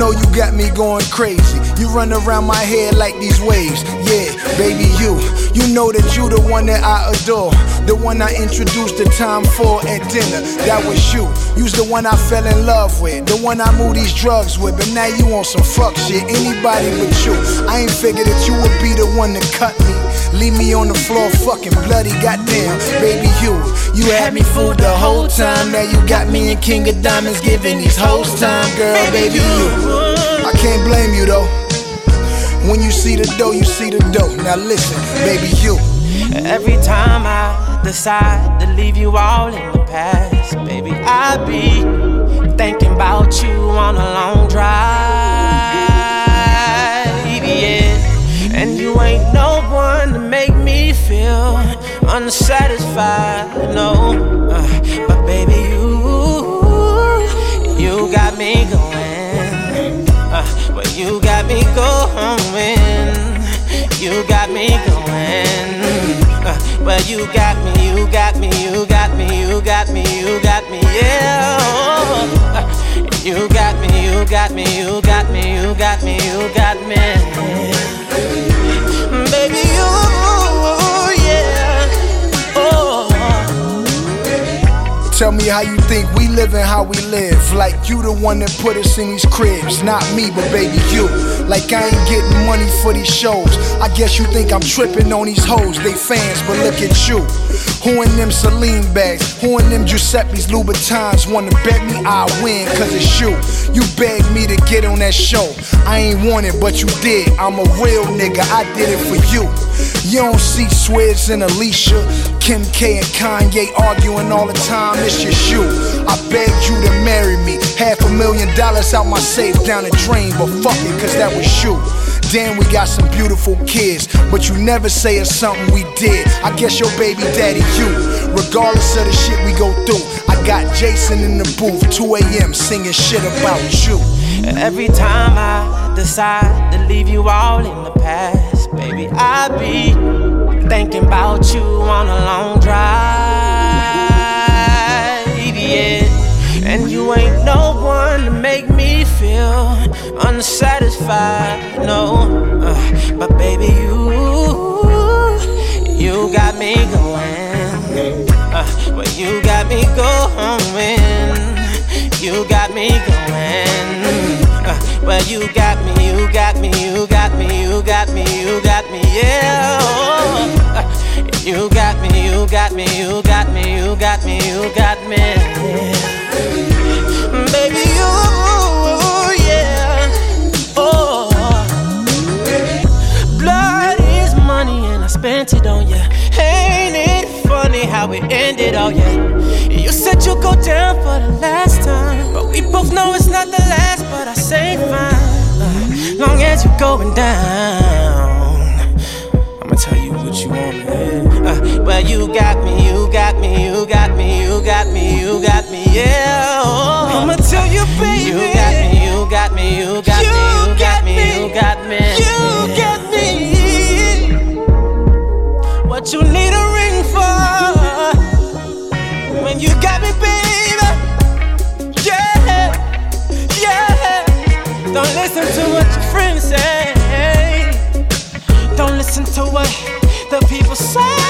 know you got me going crazy. You run around my head like these waves. Yeah, baby, you know that you the one that I adore. The one I introduced the time for at dinner. That was you. You's the one I fell in love with. The one I moved these drugs with. But now you on some fuck shit. Anybody but you. I ain't figured that you would be the one to cut me. Leave me on the floor fucking bloody. Goddamn, baby, you had me fooled the whole time. Now you got me in King of Diamonds giving these hoes time. Girl, baby, you. I can't blame you though. When you see the dough, you see the dough. Now listen, baby, you. Every time I decide to leave you all in the past, baby, I be thinking about you on a long drive, yeah. And you ain't no one to make me feel unsatisfied, no. But baby, you got me going. Well, you got me going. You got me going. Well, you got me, you got me, you got me, you got me, you got me, yeah. You got me, you got me, you got me, you got me, you got me. Baby, you, yeah. Oh. Tell me how you think we live and how we live. Like you the one that put us in these cribs. Not me, but baby, you. Like I ain't getting money for these shows. I guess you think I'm tripping on these hoes. They fans, but look at you. Who in them Celine bags? Who in them Giuseppe's Louboutins? Wanna bet me I win, cause it's you. You begged me to get on that show. I ain't want it, but you did. I'm a real nigga, I did it for you. You don't see Swizz and Alicia, Kim K and Kanye arguing all the time. It's just you. I begged you to marry me. $500,000 out my safe down the drain, but fuck it, cause that was you. Damn, we got some beautiful kids, but you never say it's something we did. I guess your baby daddy you. Regardless of the shit we go through, I got Jason in the booth 2 a.m. singing shit about you. Every time I decide to leave you all in the past, baby, I be thinking about you on a long drive, yeah. And you ain't no one to make me feel unsatisfied, no. But baby, you got me going. Well, you got me going. You got me going. Well, you got me, you got me, you got me, you got me, you got me, yeah. You got me, you got me, you got me, you got me, you got me, baby, you, yeah. Oh, blood is money and I spent it on you. Ain't it funny how it ended, oh yeah. You said you'd go down for the last time, but we both know it's not the last, but I say fine, long as you're going down. I'ma tell you what you want to hear. Well, you got me, you got me, you got me, you got me, you got me, yeah. Oh. I'ma tell you, baby. You got me, you got me, you got me, you got me, you got me, you got me. What you need a ring for? When you got me, baby. Yeah, yeah. Don't listen to what your friends say. Don't listen to what the people say.